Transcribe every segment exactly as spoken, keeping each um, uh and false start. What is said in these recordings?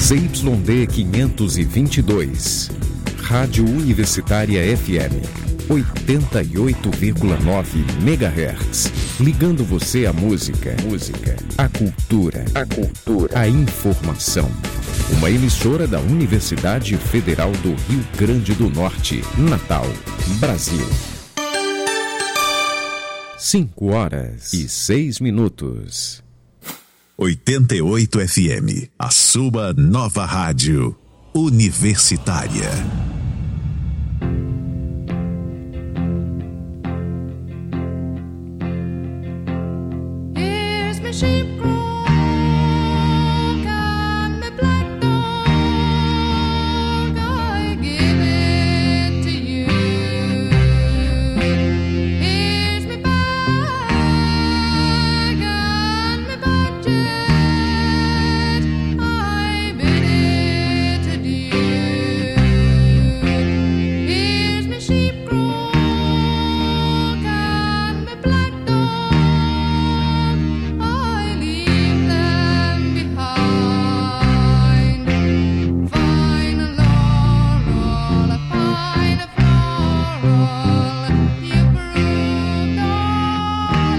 Z Y D quinhentos e vinte e dois, Rádio Universitária F M, oitenta e oito vírgula nove megahertz, ligando você à música, música, à cultura, à cultura, à informação. Uma emissora da Universidade Federal do Rio Grande do Norte, Natal, Brasil. Cinco horas e seis minutos. oitenta e oito F M, a sua nova rádio universitária. Here's my sheep croak and my black dog, I give it to you. Here's my bag and my budget, I bid it adieu. Here's my sheep croak and my black dog, I leave them behind. Fine a laurel, a fine a floral, you proved all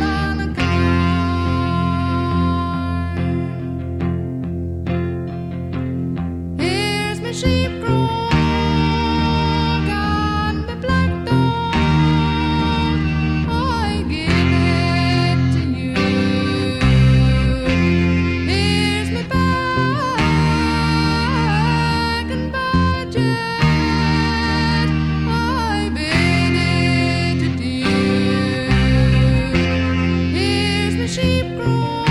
unkind. Here's my sheep croak and my black dog, I give it to you. Here's my bag and budget, I bid it adieu. Here's my sheep croak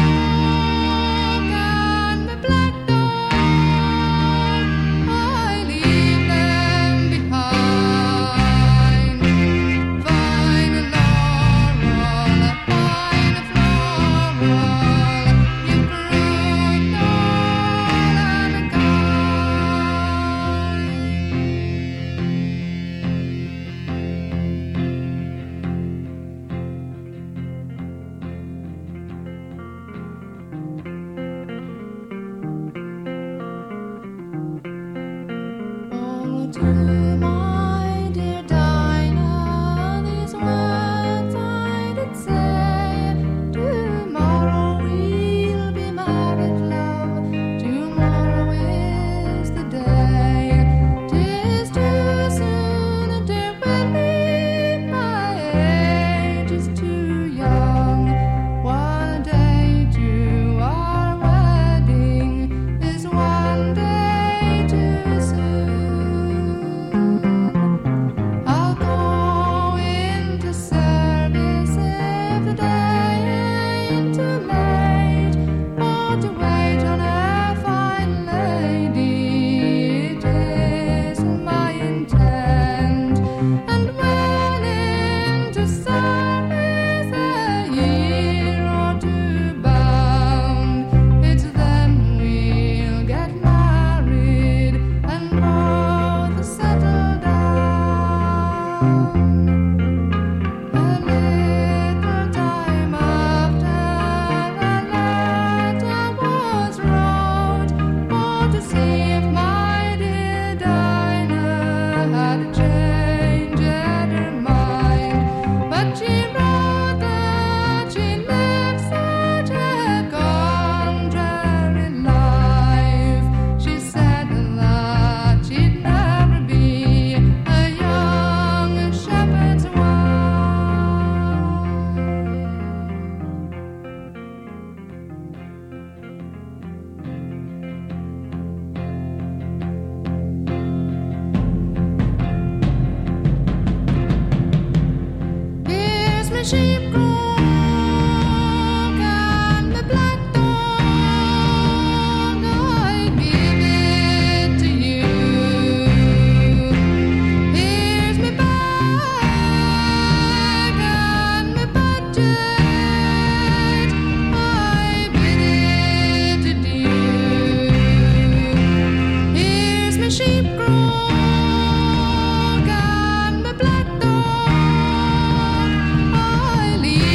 and my black dog, I leave them behind. Fine a laurel, a fine a floral, you proved all Oh, to my dear Dinah, these words I did say. Tomorrow we'll be married, love. Tomorrow is the day. 'Tis too soon, dear Willie, my age is too young. One day to our wedding is one day too soon. I'll go into service if the day ain't too late, for to wait on a fine lady, it is my intent. And when into service a year or two bound, it's then we'll get married and both settle down. A little time after the letter was wrote, for to see if my dear Dinah had changed her mind. But she wrote that she lived such a contrary life. She said that she'd never be a young shepherd's wife. Here's my sheep croak and my black dog, I give it to you. Here's my bag and my budget, I bid it adieu. Here's my sheep croak and my black dog, I leave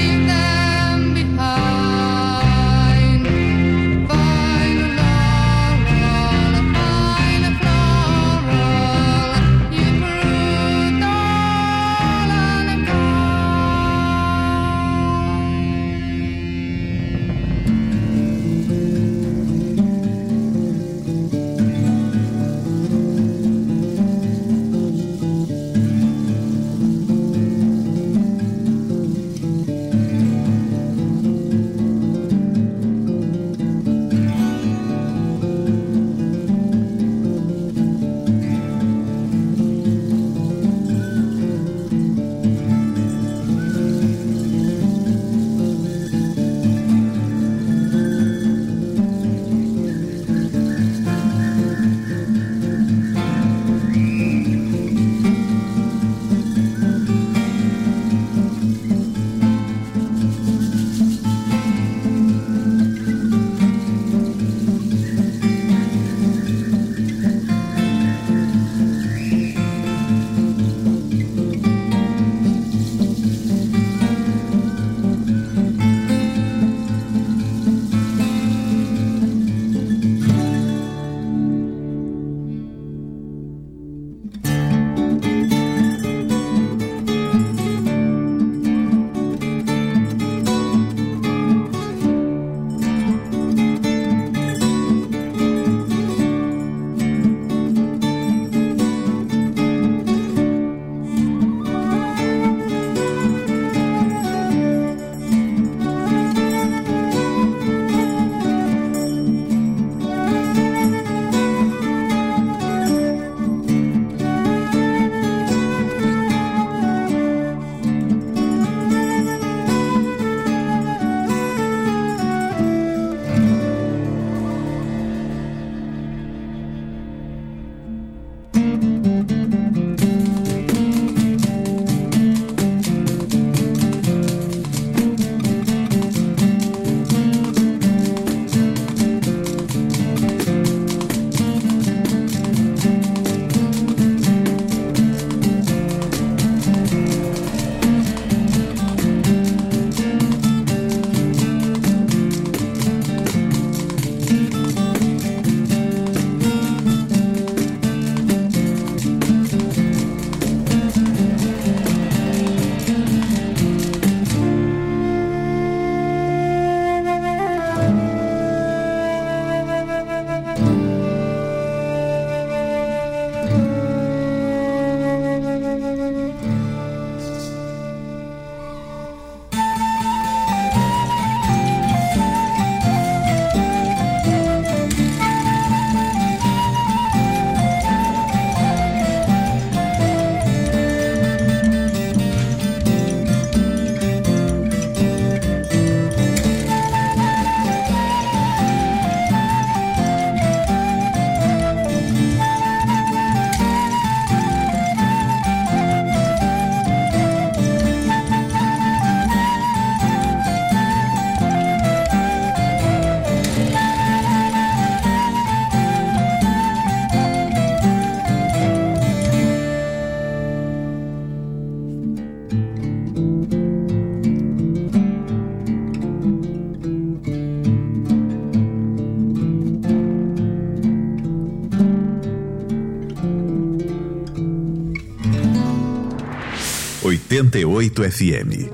oitenta e oito F M.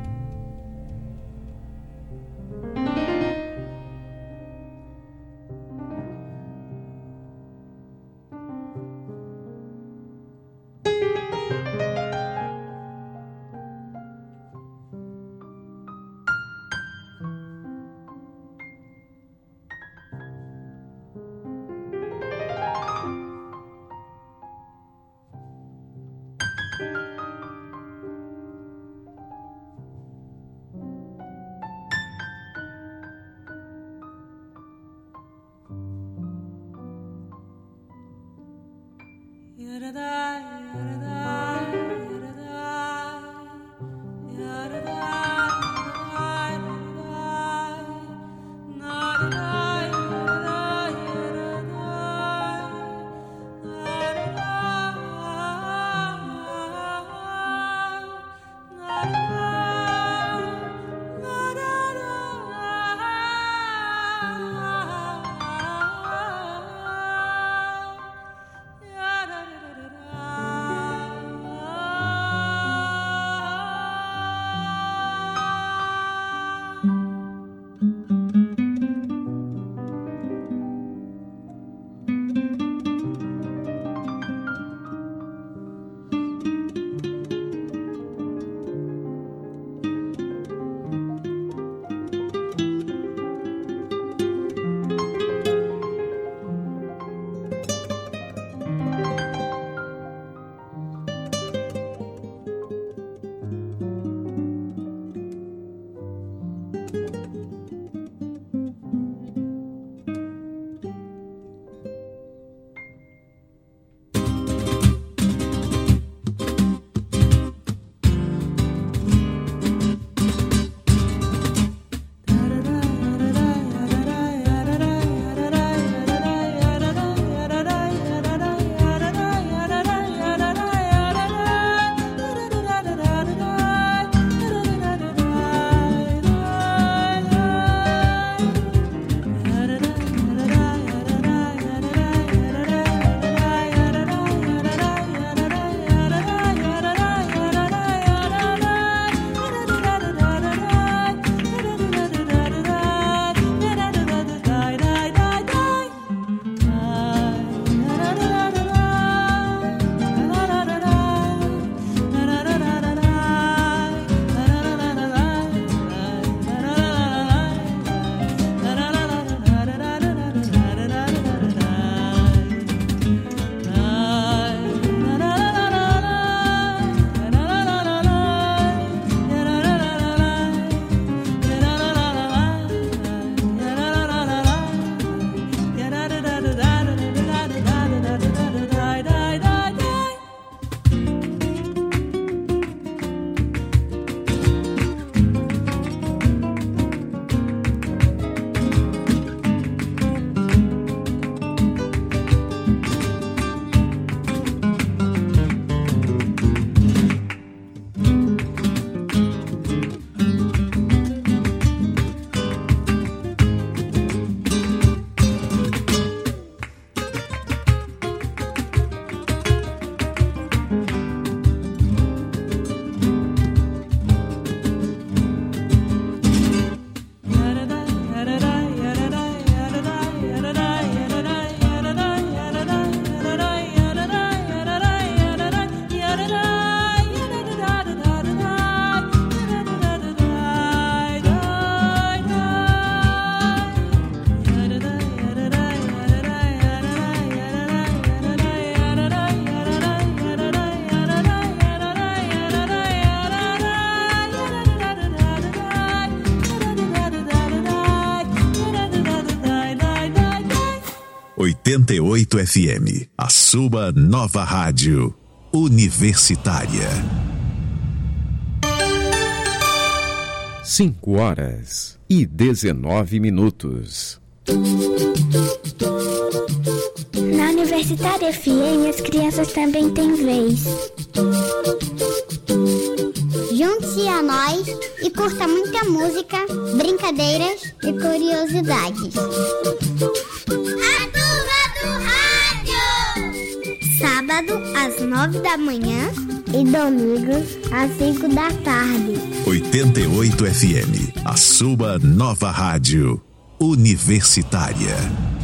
oitenta e oito F M, a sua nova rádio universitária. Cinco horas e dezenove minutos. Na Universitária F M, as crianças também têm vez. Junte-se a nós e curta muita música, brincadeiras e curiosidades. A turma do rádio! Sábado, às nove da manhã, e domingos às cinco da tarde. oitenta e oito F M, a sua nova rádio universitária.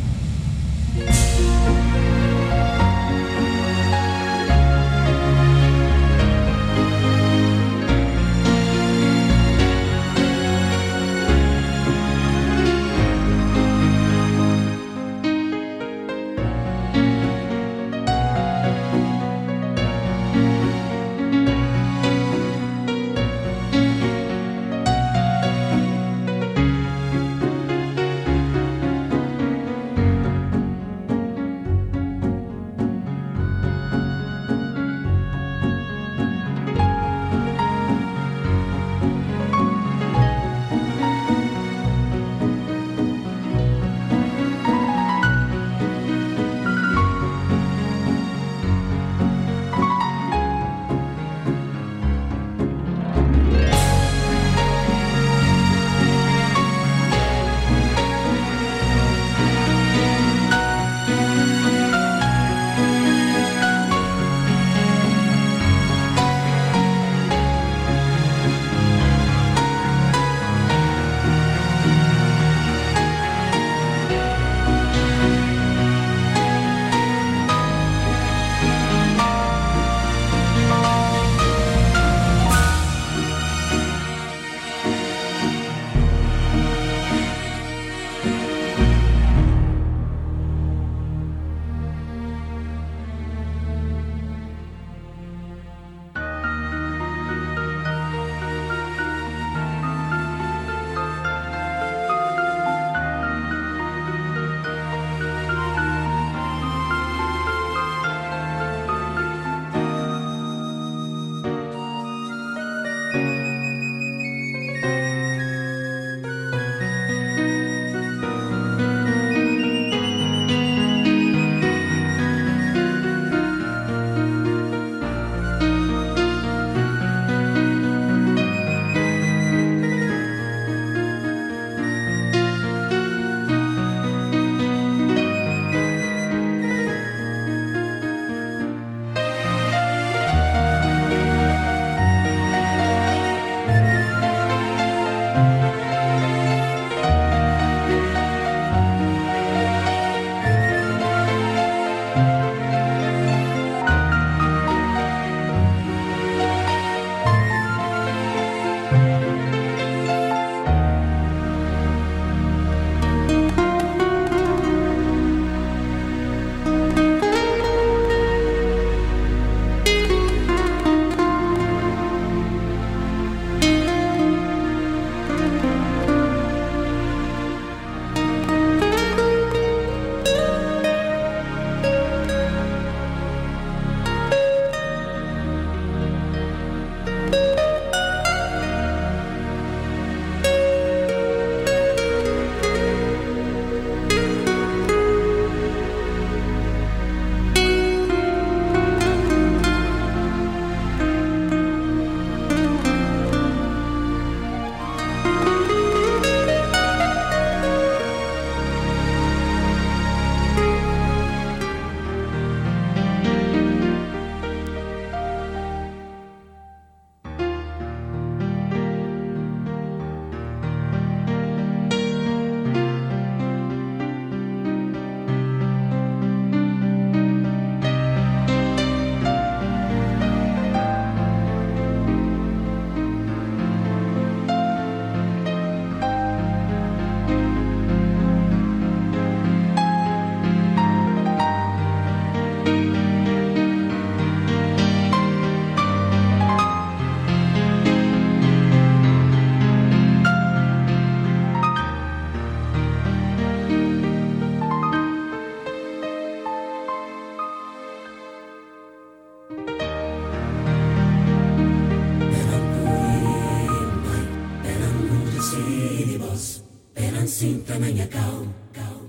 cinta na minha cal, cal.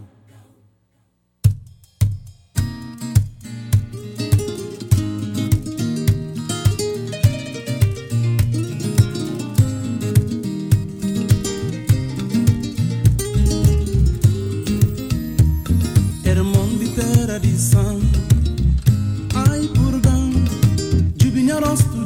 Era mundo terra de san, ai purgan, jubinha rosto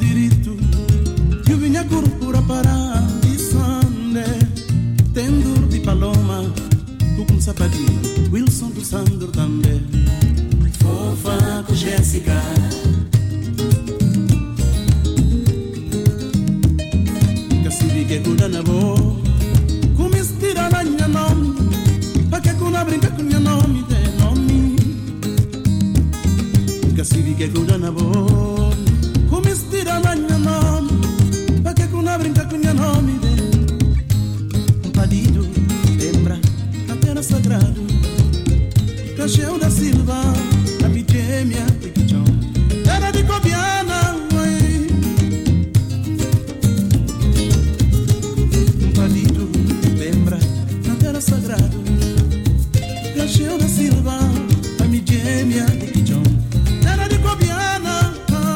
que cuida na boa. Como estira na minha nome, pra que kuna brinca com minha nome, um padido, lembra, a terra sagrado, Cacheu da Silva, a Bidêmia, Tiquichão, terra de Cobiana, um padido, lembra, a terra sagrado, Cacheu da Silva, a Bidêmia, Tiquichão, terra de Cobiana.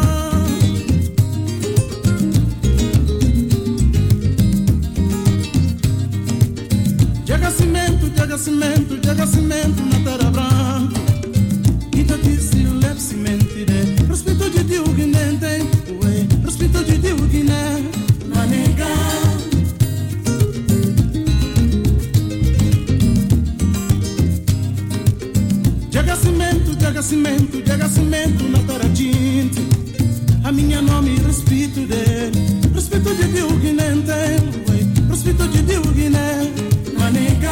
Cimento, jaga cimento, jaga cimento na terra branca. Ita disse leve cimento de respeito de Deus que nem tem, ué, respeito de Deus que nem manega. Jaga cimento, jaga cimento, jaga cimento na terra gente. A minha nome respeito de respeito de Deus que nem tem, ué, respeito de Deus que nem manega.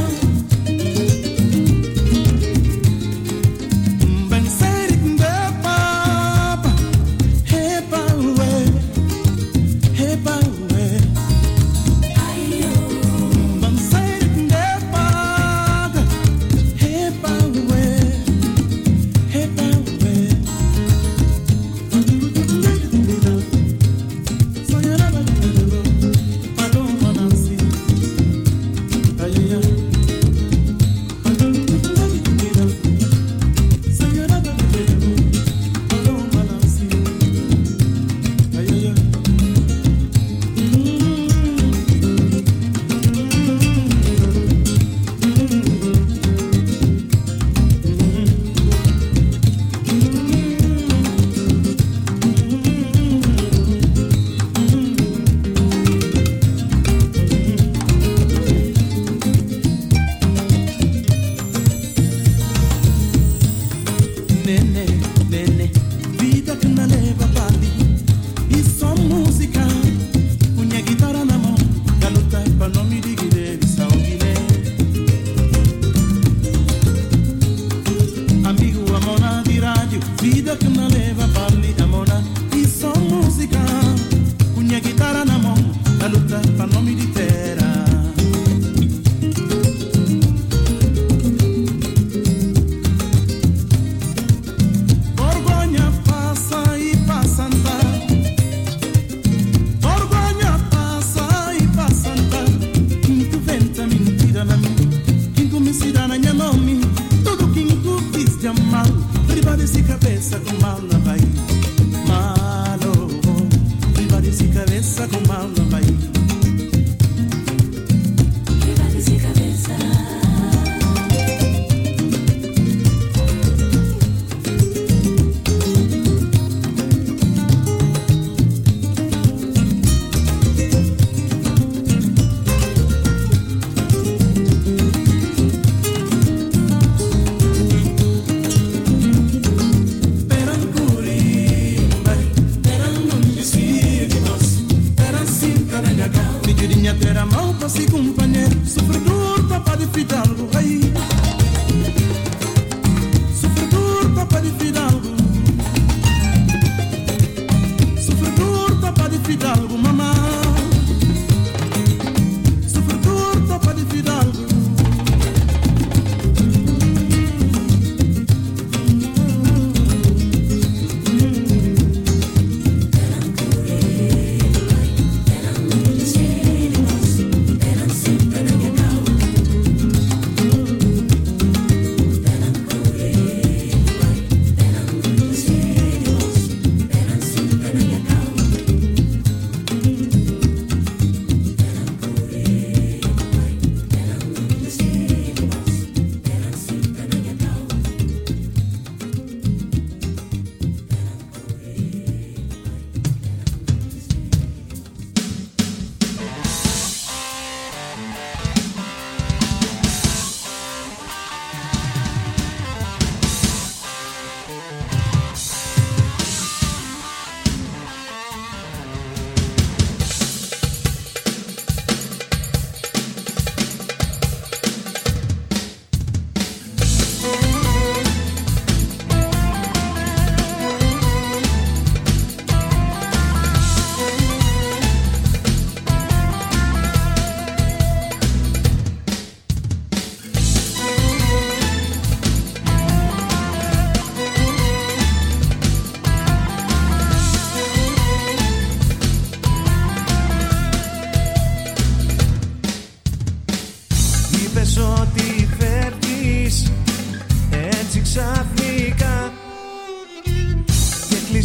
Ben sei que me papa, hepa ué, hepa ué. Ben sei que me paga, hepa ué, hepa ué. Sonhar a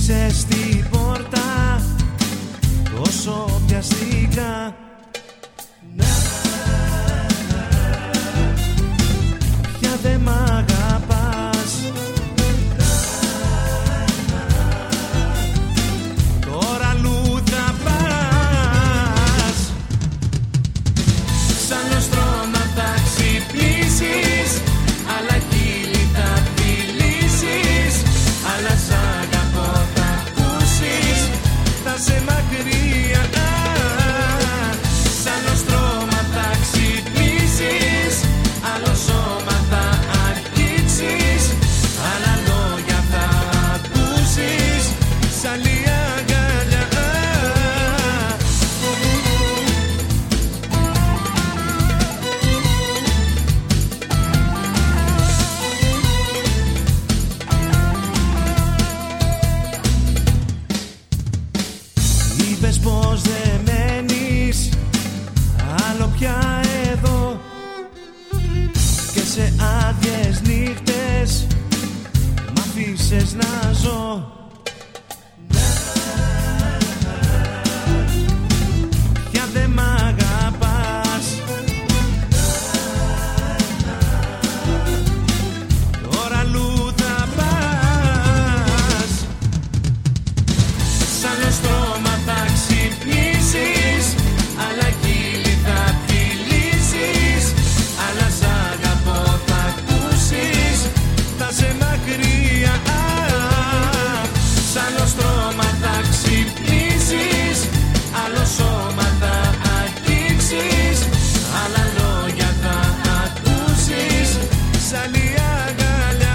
χτύπησε στην πόρτα τόσο πιαστικά. Πια δε μ' αγαπάς, τώρα αλλού θα πας. Σαν νοστρώμα θα ξυπνήσεις, άλλα χείλη θα φιλήσεις, άλλα σ' αγαπώ θα ακούσεις, θα σε μακριά. Σαν νοστρώμα θα ξυπνήσεις, άλλο σώμα θα αγγίξεις, άλλα λόγια θα ακούσεις, σ' άλλη αγκαλιά. Είπες πως δεν μένεις άλλο πια εδώ και σε άδειες νύχτες μ' αφήσες να ζω. Πια δε μ' αγαπάς, τώρα αλλού θα πας. Σαν νοστρώμα θα ξυπνήσεις, άλλα χείλη θα φιλήσεις, άλλα σ' αγαπώ θα ακούσεις, θα σε μακριά. Σαν νοστρώμα θα ξυπνήσεις, άλλο σώμα θα αγγίξεις, άλλα λόγια θα ακούσεις, σ' άλλη αγκαλιά.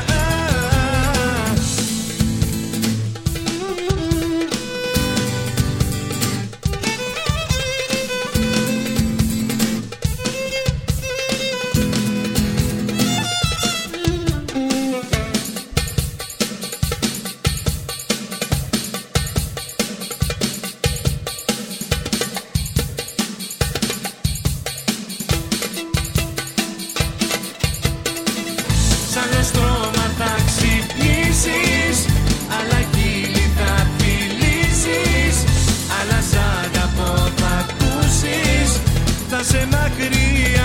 Σαν νοστρώμα θα ξυπνήσεις, άλλα χείλη θα φιλήσεις, άλλα σ' αγαπώ θα ακούσεις, θα σε μακριά.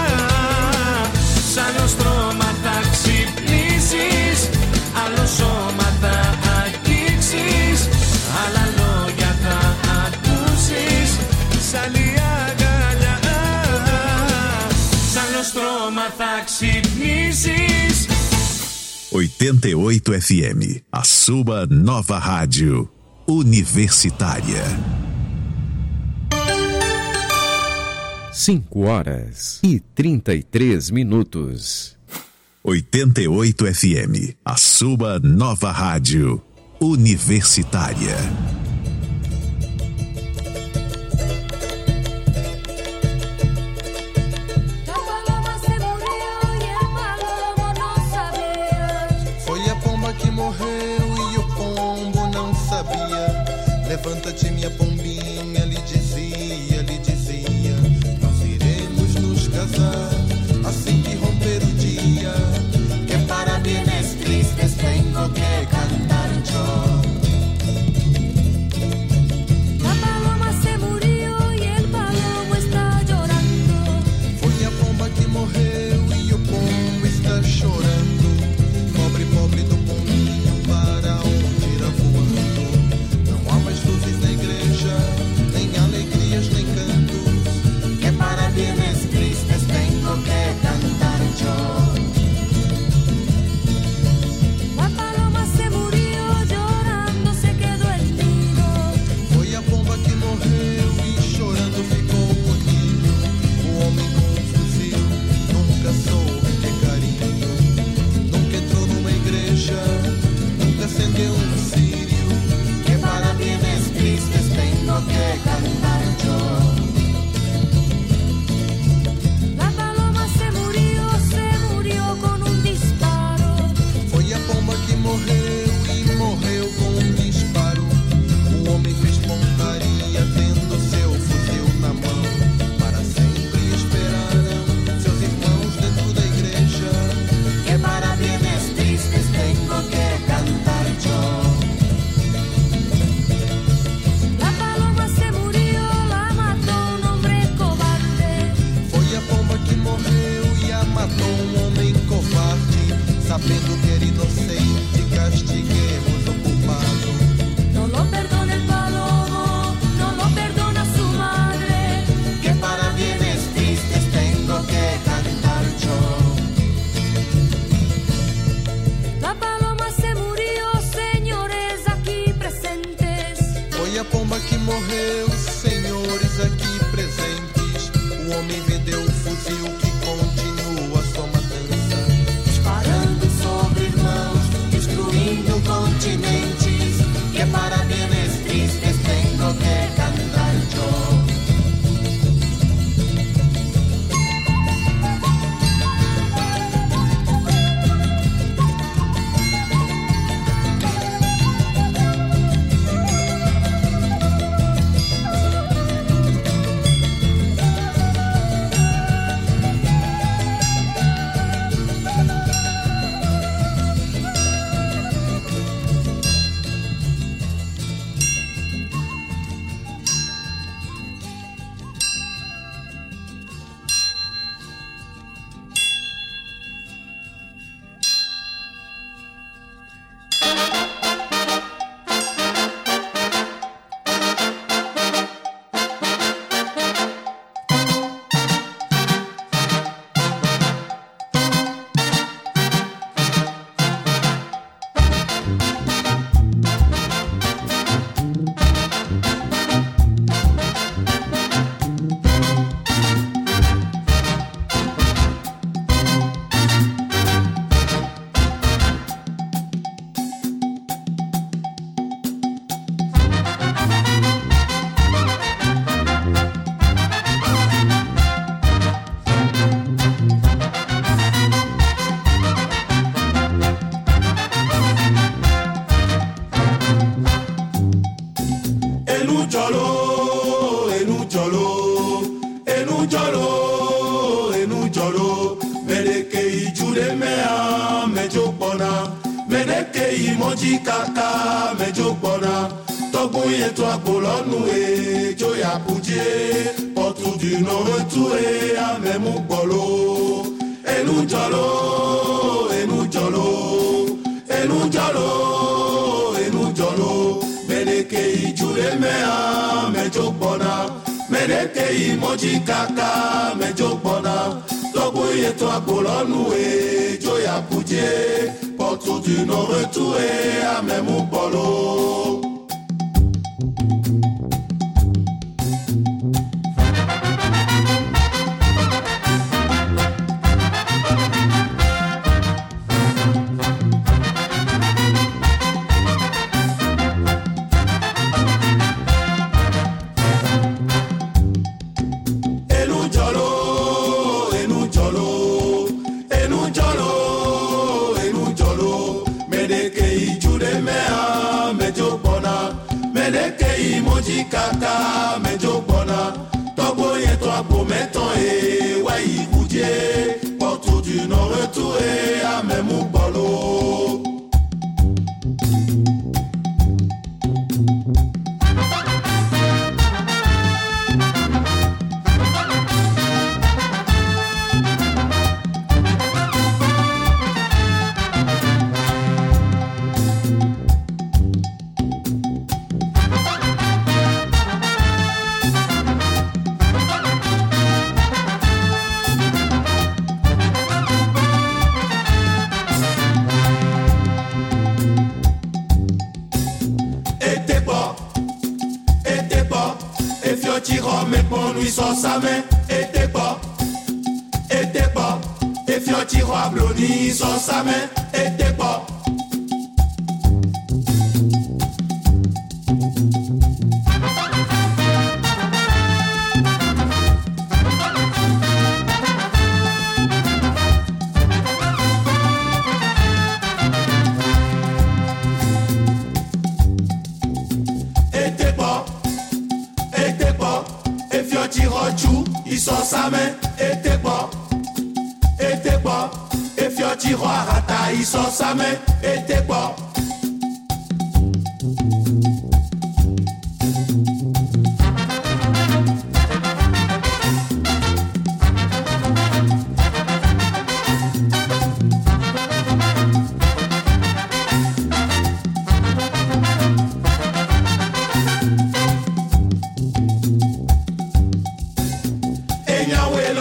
Σαν νοστρώμα θα ξυπνήσεις, άλλο σώμα θα αγγίξεις, άλλα λόγια θα ακούσεις, σ' άλλη αγκαλιά. Σαν νοστρώμα θα ξυπνήσεις. oitenta e oito F M, a sua nova rádio universitária. cinco horas e trinta e três minutos. oitenta e oito F M, a sua nova rádio universitária. La paloma se murió y el palomo no sabía. Foi a pomba que morreu e o pombo não sabia. Levanta-te, minha pombinha, lhe dizia, lhe dizia. Nós iremos nos casar assim que romper o dia. Que para bienes tristes tenho que cantar yo. La paloma se murió y el palomo está llorando. Foi a pomba que morreu e o pombo está chorando. Pobre, pobre do pombinho, para onde irá voando? Não há mais luzes na igreja, nem alegrias, nem cantos. Que para bienes tristes tengo que cantar. morreu, senhores aqui presentes. O homem vendeu o fuzil que continua sua matança. Disparando sobre irmãos, destruindo continentes. Que para bienes tristes tengo que cantar yo.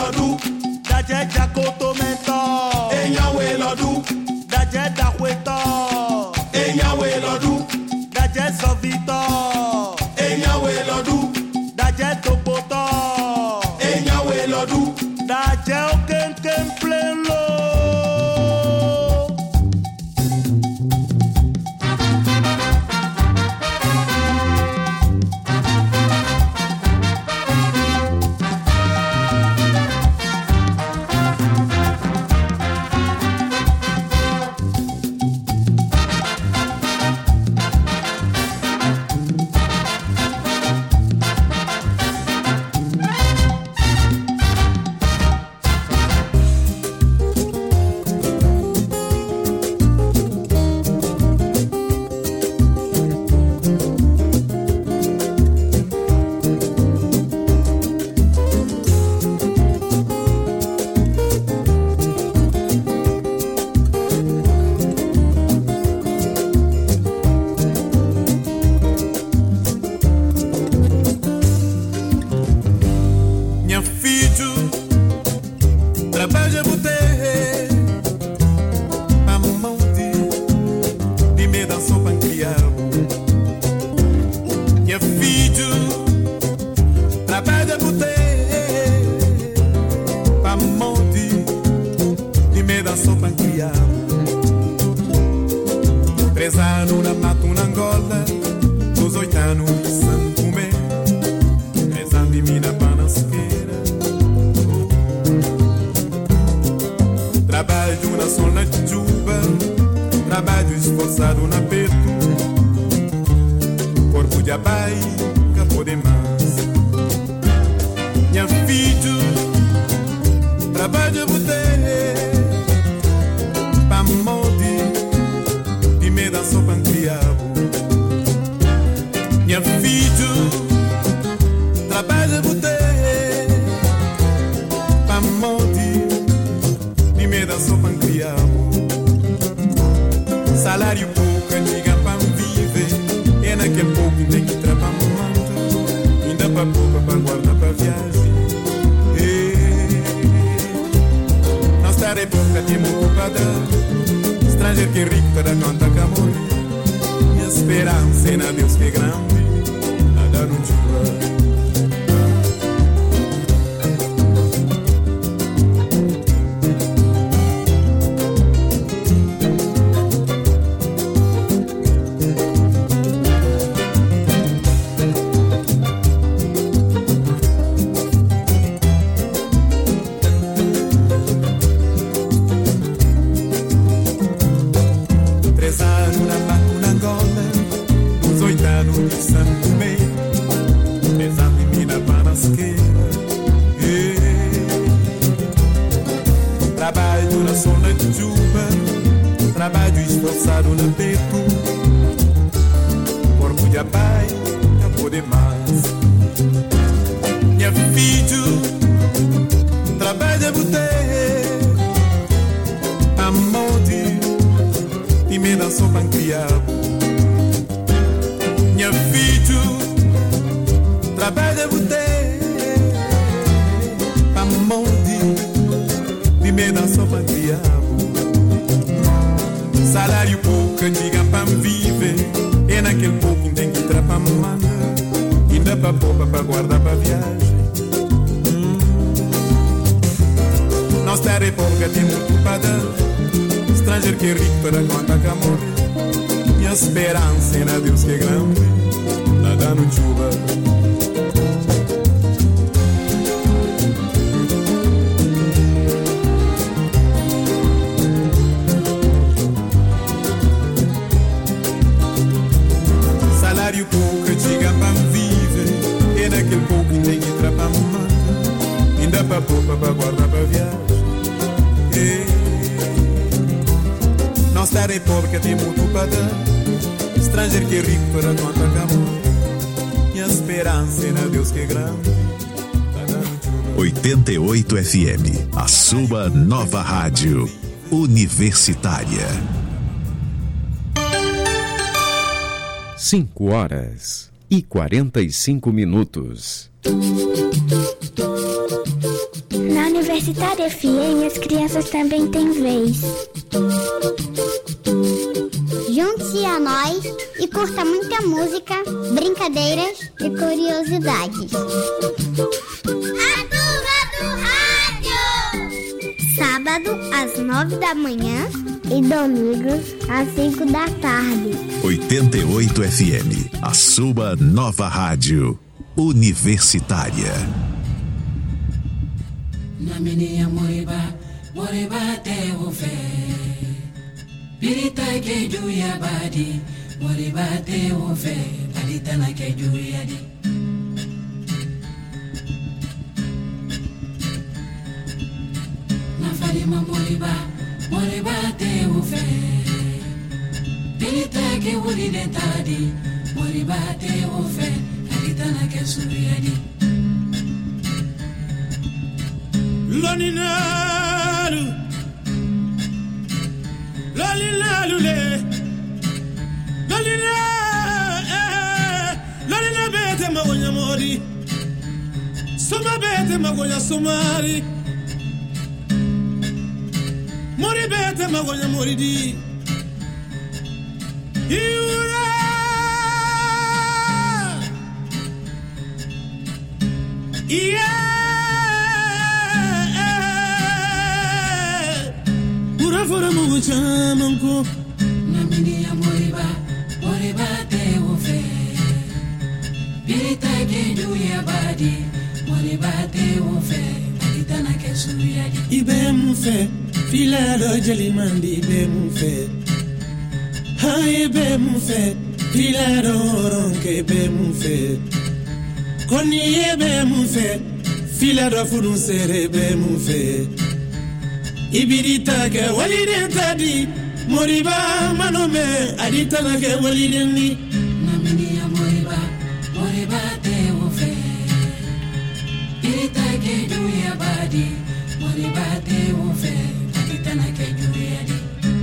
Dajeja koto mento. Enyawe lọ́dún. Dajeja weto. me dançou pancriabo. Minha filho trabalha botei pra monte e me dançou pancriabo. Três anos na mato na Angola, dos oito anos de São Tomé, três anos de mina panasqueira. Trabalho na sol na Juba, trabalho esforçado na Beto, corpo de abai, capô de mais. Minha filho, trabalho botei pra molde de me dar sopa criabo. Minha filho, trabalho botei pra molde de me dar sopa criabo. Salário pouco, antiga pra viver. É naquele pouco que tem que trabalhar manta. Ainda pra pouco, pra guardar pra viagem. E... nós tá de pouca, tem muito pra dar. Estrangeiro que é rico, tá da conta que amor. E a esperança é na Deus que é grande. Nada não chuva. oitenta e oito F M, a sua nova rádio universitária. Cinco horas e quarenta e cinco minutos. Na Universitária F M, as crianças também têm vez. Junte-se a nós e curta muita música, brincadeiras e curiosidades. Sábado às nove da manhã e domingos às cinco da tarde. oitenta e oito F M, a sua nova rádio universitária. Na menina moriba, moriba te ufe. Pirita que juia badi, moriba te ufe. Palita na que juia di. Falima moriba, moriba te ufe. Pilita ke wuri dentadi, moriba te ufe. Alitana ke suriyadi. Loninalu, loninalu le, lonina, lonina bete magonya mori, soma bete magonya somari. Mori bete magonya mori di Iura. Yeah. Ura fora mu chamanko. Namini ya moriba, moriba te ufe. Birita ke juya badi, moriba te ufe. Birita na ke suyadi. Ibe mu fe, filado jelimandi ibe mu fe. Ha ibe mu fe, filado ronke ibe mu fe. Koni ibe mu fe, filado fudun sere ibe mu fe. Ibirita ke walide tadi, moriba manome adita na ke walide ni. Namini ya moriba, moriba te ufe. Birita ke juya badi, moriba te ufe. Birita na ke juyadi.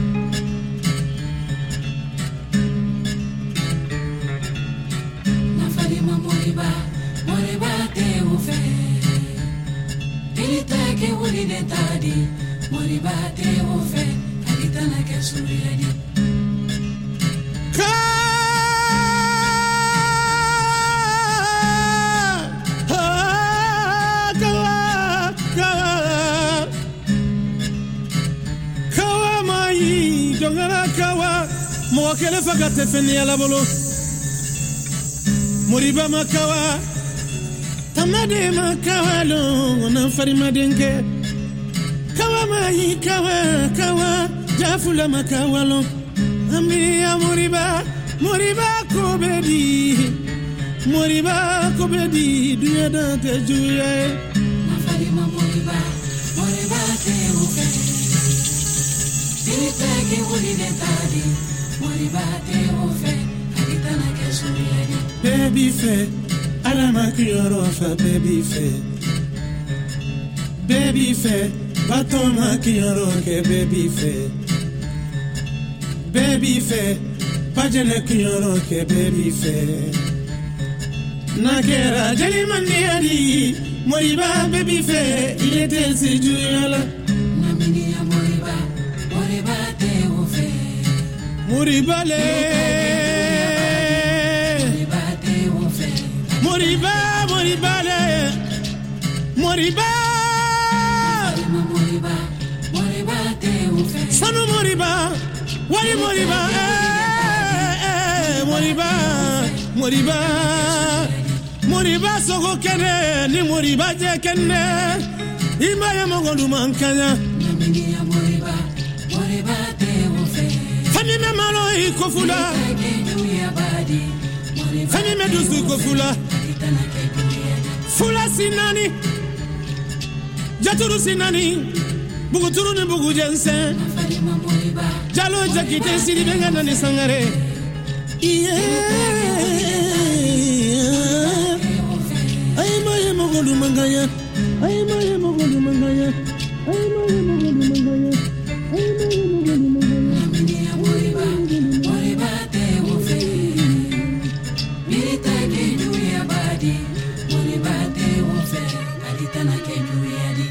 Nafalima moriba, moriba te ufe. Birita ke walide tadi, moriba te ufe. Birita na ke suyadi. Ka ha kawa kawa kawa mai dongara kawa mo kele fagate feni ala bolo moriba makawa tamade makawa lo na fari madenke kawa mai kawa kawa jafula makawa lo Amia moriba, moriba kobedi, moriba kobedi, duya dante juye. Nafalima moriba, moriba te ufe. Birita ke walide tadi, moriba te ufe. Birita na ke suyadi. Baby fe, alama kiyoro fa baby fe. Baby fe, batoma kiyoro ke baby fe. Baby fe, pajele kiyoro ke baby fe. Nakera jeli mandiadi, moriba baby fe, il était si juyala. Namini ya moriba, moriba te ufe. Moriba le, Moriba te ufe. moriba, moriba le, moriba. Nafalima moriba, moriba te ufe. Sanu moriba, wali moriba, eh, eh, moriba, moriba, moriba soko kene, ni moriba je kene, ima ya mongondu mankanya. Namini ya moriba, moriba te ufe. Fami me malo ikofula, Birita ke juya badi, moriba fami me dusu ikofula, Birita na ke juyadi. fula sinani, jaturu sinani, buguturu ni bugu jensen. Nafalima moriba, Jalo jakite siri benga nani sangare. Yeah. Ay maye mogolu mangaya. Ay maye mogolu mangaya. Ay maye mogolu mangaya. Ay maye mogolu mangaya. namini ya moriba, moriba te ufe. Birita ke juya badi, moriba te ufe. Birita na ke juyadi.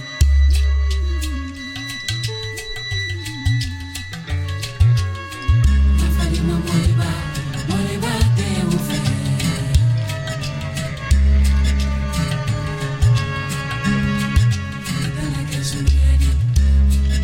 Nafalima moriba, moriba te ufe. Birita na ke suyadi.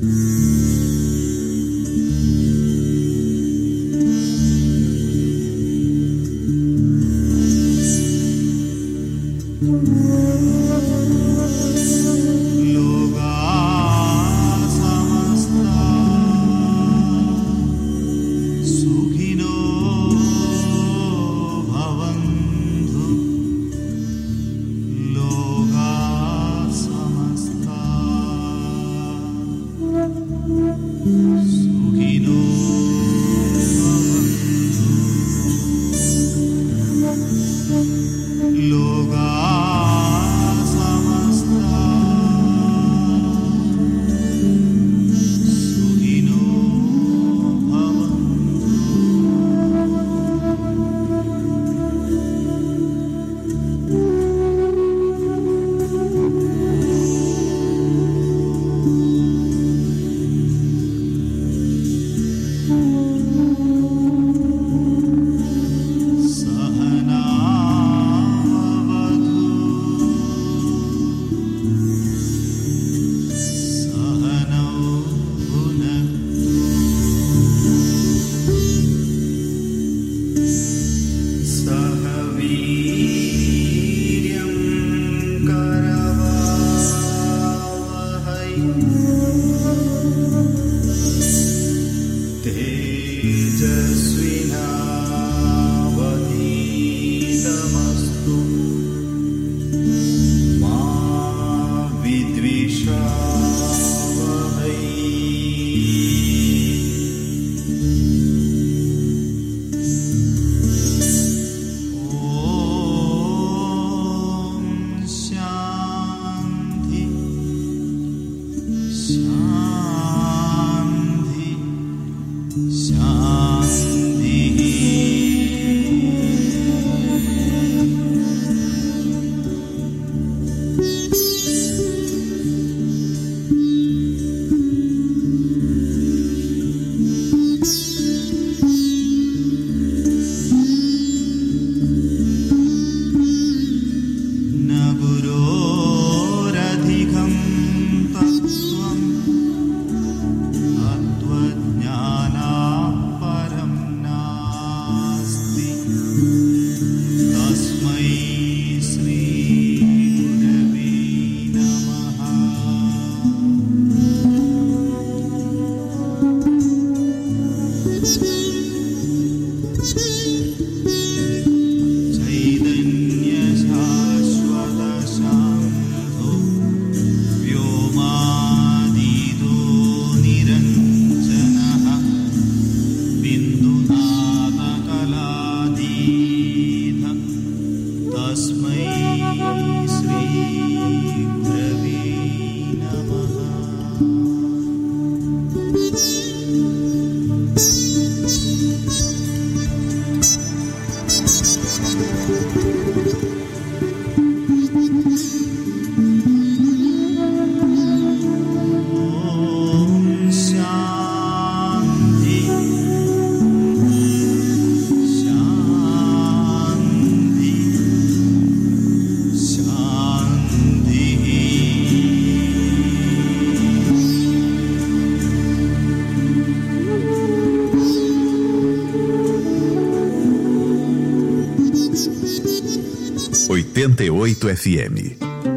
oitenta e oito F M.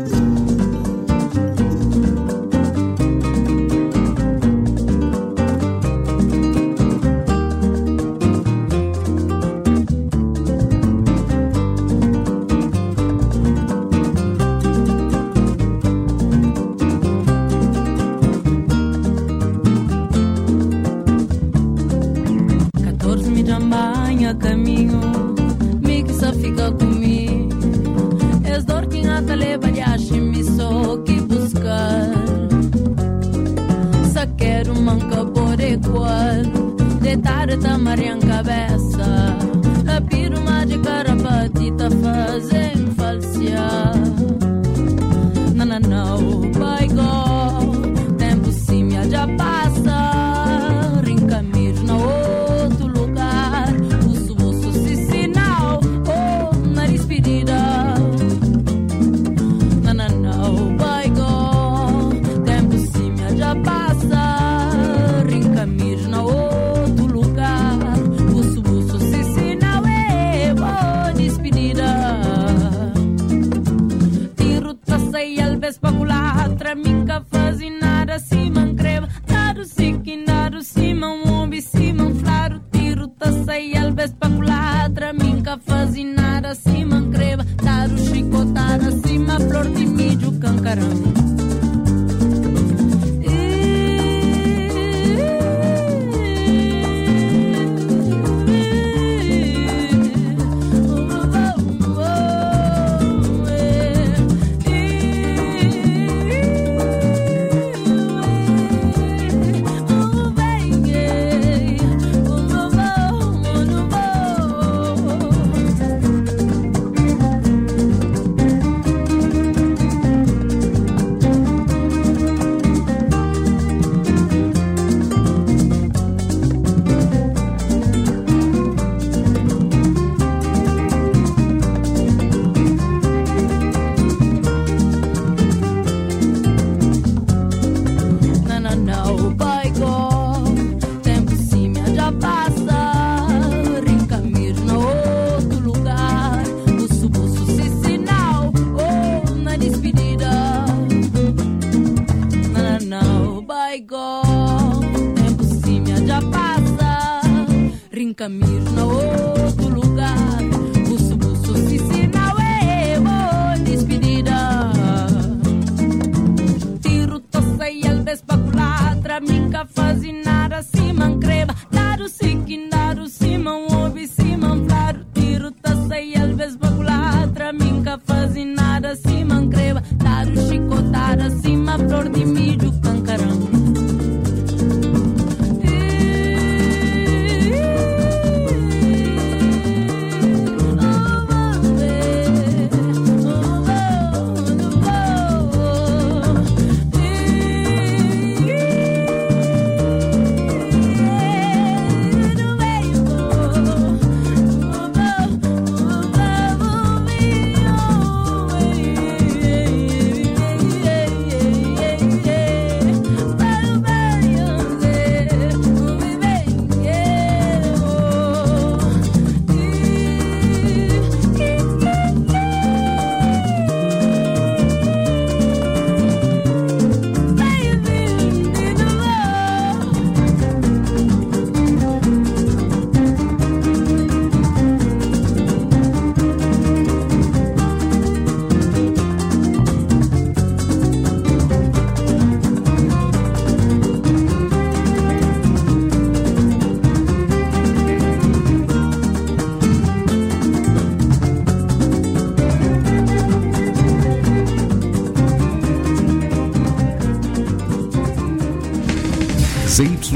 quatorze me jambanha caminho, me que só fica comigo. Es dor que ngata leva de me só que buscar. Só quero manca por igual, de tarde tamarian cabeça. A piro mágica rapatita fazem falsear. Não, não, não, vai go, tempo sim já passa. Rincamir na outro lugar, o suoço se sinal, oh, nariz pedida. Não, não, não, vai go, tempo sim já passa. Daru cima, um ombi cima, um flaro, tiro, taça e alba especulatra. Minca fazi nada, cima, creva. Daru chicotada, cima, flor de milho, cancarão. Caminho na outro lugar, buço, buço, se sinal é oh, despedida. Tiro, toça e alba especulatra, minca faz nada, cima, creva. Daru, siquim, daru, cima, um ouvi, cima, flaro. Tiro, toça e alba especulatra, minca faz nada, cima, creva. Daru, chicotada, cima, flor de milho, cancarão. Z Y